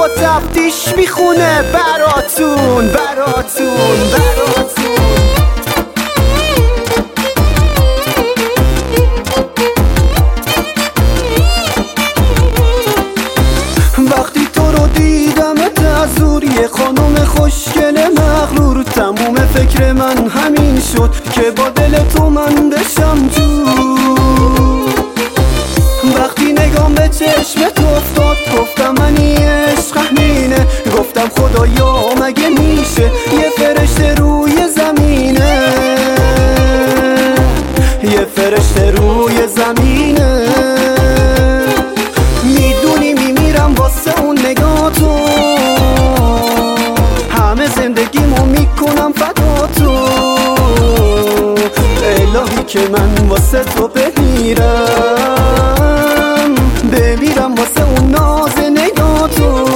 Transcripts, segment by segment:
و تفتیش میخونه براتون براتون براتون. وقتی تو رو دیدمت از دور، یه خانم خوشگل مغرور، تموم فکر من همین شد که با دل تو من بشم جور. وقتی نگام به چشمت افتاد گفتم من این عشق همینه، گفتم خدایا مگه میشه یه فرشته روی زمینه، یه فرشته روی زمینه. میدونی میمیرم واسه اون نگاه تو، همه زندگیمو میکنم فدا تو. الهی که من واسه تو بمیرم، بمیرم واسه اون ناز نگاه تو.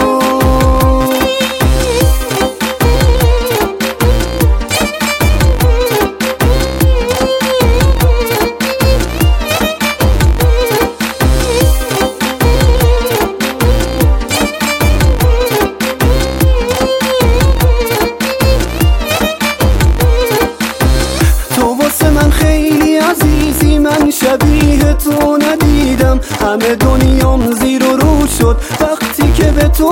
من خیلی عزیزی، من شبیه تو ندیدم، همه دنیام زیر و رو شد وقتی که به تو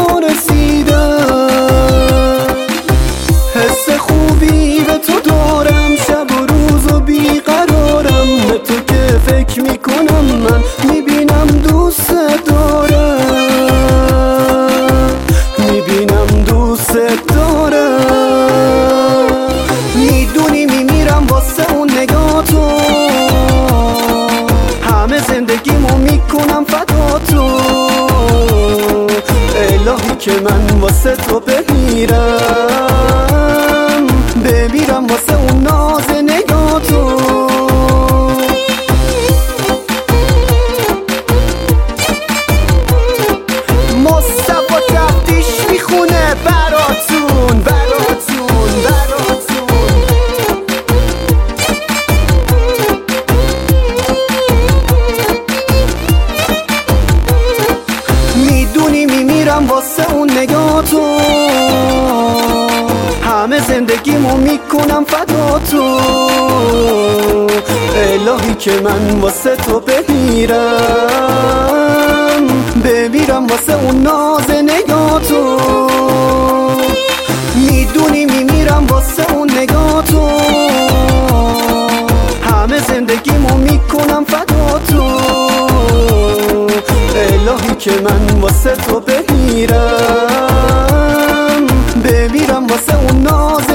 رسیدم. حس خوبی به تو دارم، شب و روز و بیقرارم، به تو که فکر میکنم من میبینم دوست دارم، میبینم دوست دارم. میدونی میمیرم واسه اون نگاه تو، همه زندگیمو میکنم فدا تو. الهی که من واسه تو بمیرم، بمیرم واسه اون ناز نگاه تو. مصطفی تفتیش میخونه براتون براتون براتون. میدونی میمیرم واسه اون نگاه تو، همه زندگیمو میکنم فدا تو. الهی که من واسه تو بمیرم، بمیرم واسه اون ناز نگاه تو. میدونی میمیرم واسه اون نگاه تو، همه زندگیمو میکنم فدا تو. الهی که من واسه تو بمیرم، بمیرم واسه اون ناز